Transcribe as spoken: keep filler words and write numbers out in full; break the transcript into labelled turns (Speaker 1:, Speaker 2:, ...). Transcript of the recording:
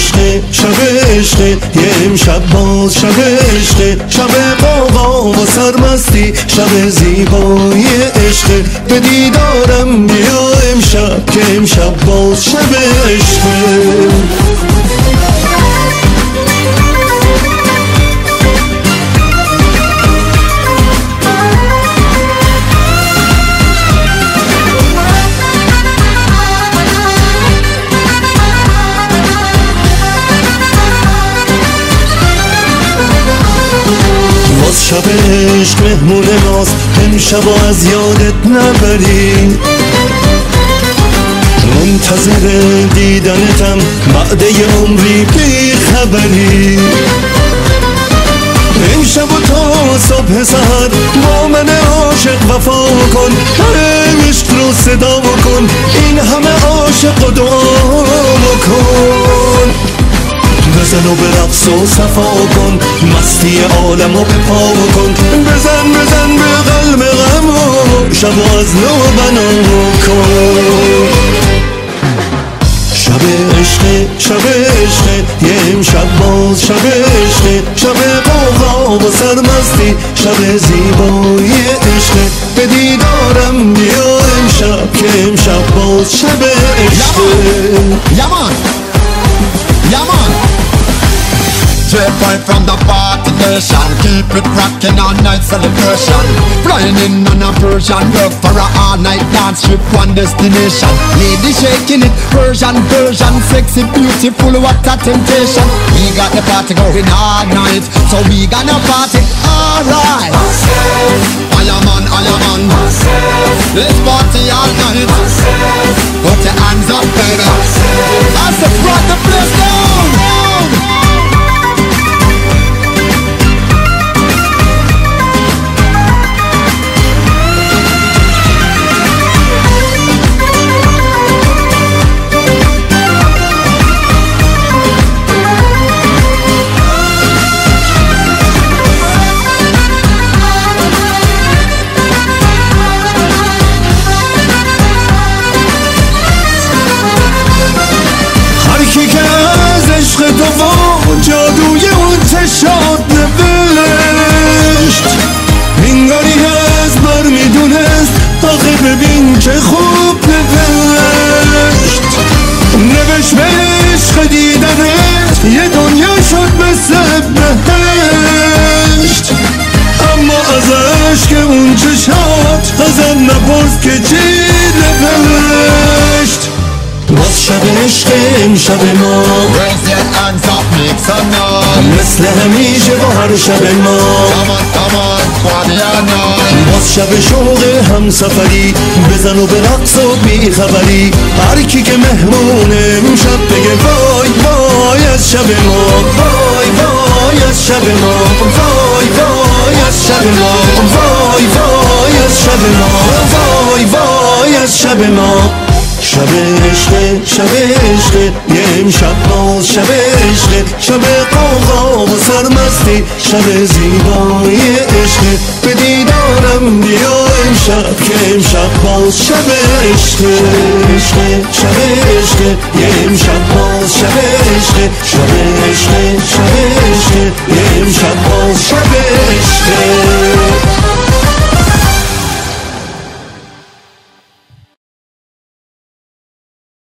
Speaker 1: عشق شب عشق یه امشب باز شب عشق شب قوقا و سرمستی شب زیبای عشق به دیدارم بیا امشب که امشب باز شب عشق شب عشق مهمون ماست امشب از یادت نبری منتظر دیدنتم بعد یه عمری بی خبری امشب و تا صبح سحر با من عاشق وفا کن عشق رو صدا کن این همه عاشق و دعا کن بزن و به رقص و صفا کن مستی عالم و به پا کن بزن بزن به قلب غم و شب و از نو بنا کن شب عشق شب عشق یه امشب باز شب عشق شب قوقا و سرمستی شب زیبای عشق به دیدارم بیا امشب که امشب باز شب عشق
Speaker 2: یمان یمان Straight boy from the party nation, keep it rockin' all night celebration. Flying in on a Persian, work for a all night dance trip, one destination. Lady shaking it, Persian, Persian, sexy, beautiful, what a temptation. We got the party going all night, so we gonna party alright. I am on, I am on. Let's party all night. Put your hands up, baby. I said, rock the place down, down.
Speaker 1: جادوی اون چشات نوشت انگاری از بر میدونست آخه ببین چه خوب نوشت نوشت به عشق دیدنت یه دنیا شد مثل بهشت اما ازش که اون چشات ازم نپرس که چی نوشت باز شب عشق امشب ما
Speaker 2: Raise your hands up, make some noise.
Speaker 1: مثل همیشه با هر شب ما
Speaker 2: Come on, come on, party all night.
Speaker 1: باز شب شوق هم سفری بزن و به رقص و بی خبری هر کی که مهمونه امشب بگه وای وای از شب ما وای وای از شب ما وای وای از شب ما وای وای از شب ما وای وای از شب ما شب عشق شب عشق یه امشب باز شب عشق شب قوقا و سرمستی شب زیبای عشق به دیدارم بیا امشب که امشب باز شب عشق عشق شب عشق یه امشب باز شب عشق شب عشق شب عشق یه امشب باز شب